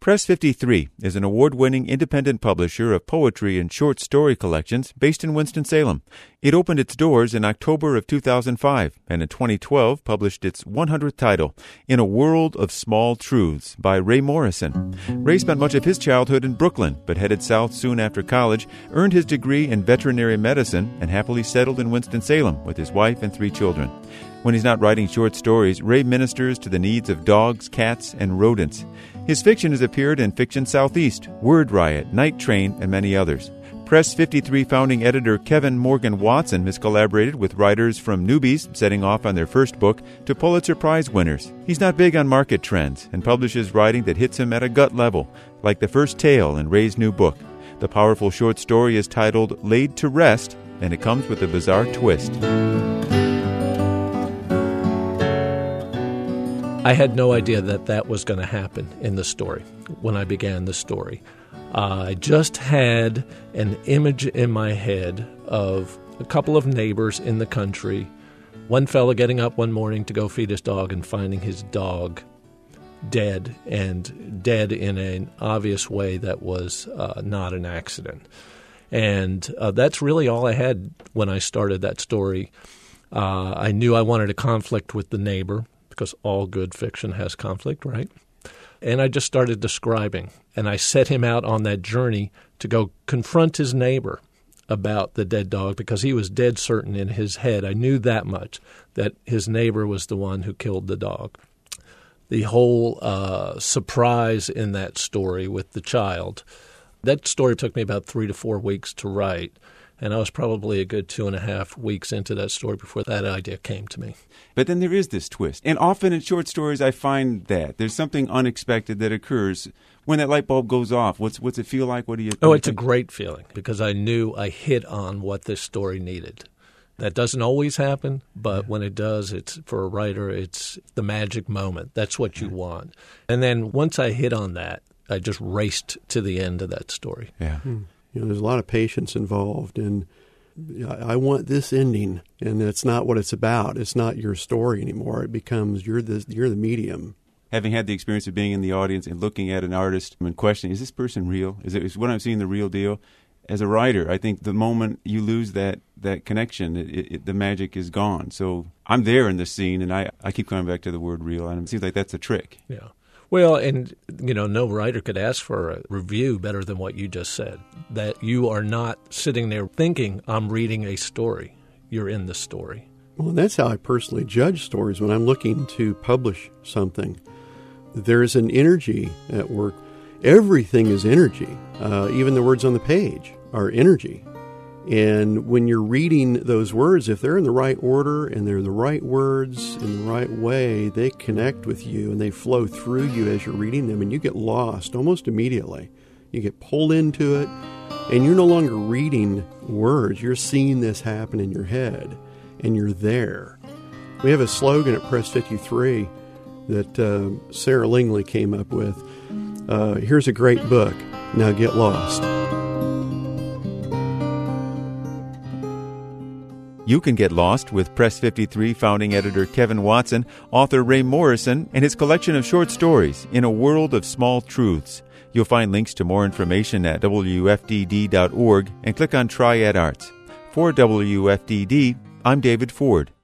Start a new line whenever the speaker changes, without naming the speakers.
Press 53 is an award-winning independent publisher of poetry and short story collections based in Winston-Salem. It opened its doors in October of 2005 and in 2012 published its 100th title, In a World of Small Truths, by Ray Morrison. Ray spent much of his childhood in Brooklyn, but headed south soon after college, earned his degree in veterinary medicine, and happily settled in Winston-Salem with his wife and 3 children. When he's not writing short stories, Ray ministers to the needs of dogs, cats, and rodents. His fiction has appeared in Fiction Southeast, Word Riot, Night Train, and many others. Press 53 founding editor Kevin Morgan Watson has collaborated with writers from newbies setting off on their first book to Pulitzer Prize winners. He's not big on market trends and publishes writing that hits him at a gut level, like the first tale in Ray's new book. The powerful short story is titled Laid to Rest, and it comes with a bizarre twist.
I had no idea that was going to happen in the story when I began the story. I just had an image in my head of a couple of neighbors in the country, one fella getting up one morning to go feed his dog and finding his dog dead, and dead in an obvious way that was not an accident. And that's really all I had when I started that story. I knew I wanted a conflict with the neighbor, because all good fiction has conflict, right? And I just started describing, and I set him out on that journey to go confront his neighbor about the dead dog, because he was dead certain in his head. I knew that much, that his neighbor was the one who killed the dog. The whole surprise in that story with the child, that story took me about 3 to 4 weeks to write. And I was probably a good 2.5 weeks into that story before that idea came to me.
But then there is this twist. And often in short stories, I find that there's something unexpected that occurs when that light bulb goes off. What's it feel like? What do you think?
Oh, it's a great feeling, because I knew I hit on what this story needed. That doesn't always happen, but when it does, it's for a writer, it's the magic moment. That's what you want. And then once I hit on that, I just raced to the end of that story.
Yeah.
You know, there's a lot of patience involved, and I want this ending, and that's not what it's about. It's not your story anymore. It becomes you're the medium.
Having had the experience of being in the audience and looking at an artist and questioning, is this person real? Is what I'm seeing the real deal? As a writer, I think the moment you lose that connection, the magic is gone. So I'm there in this scene, and I keep coming back to the word real, and it seems like that's a trick.
Yeah. Well, and, no writer could ask for a review better than what you just said, that you are not sitting there thinking, I'm reading a story. You're in the story.
Well, that's how I personally judge stories when I'm looking to publish something. There's an energy at work. Everything is energy. Even the words on the page are energy. And when you're reading those words, if they're in the right order and they're the right words in the right way, they connect with you and they flow through you as you're reading them, and you get lost almost immediately. You get pulled into it, and you're no longer reading words. You're seeing this happen in your head, and you're there. We have a slogan at Press 53 that Sarah Lingley came up with. Here's a great book. Now get lost.
You can get lost with Press 53 founding editor Kevin Watson, author Ray Morrison, and his collection of short stories, In a World of Small Truths. You'll find links to more information at WFDD.org and click on Triad Arts. For WFDD, I'm David Ford.